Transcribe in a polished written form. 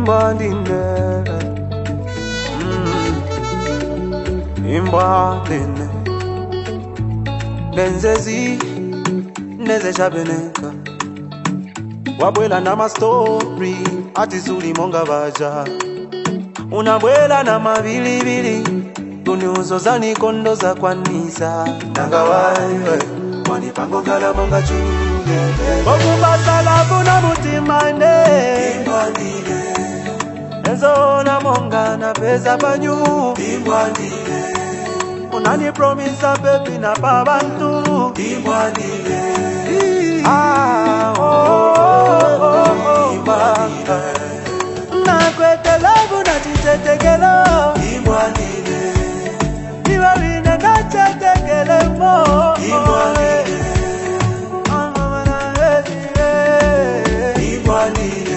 Imbandine Imbandine Nenzezi Neze shabeneka Wabwela na ma story ati zuli monga baja Unabwela na mabilibili Kuniuzo za nikondo za kwanisa Nanga waiwe Wanipango gala monga chuge Okubasa labu na mutimane Imbandine Enzo na monga na pesa banyu Imbandine Unani promisa baby na babantu Imbandine Imbandine Na kwete labu na chitetekelo Imbandine Niwa wine na chetekele mo Imbandine Imbandine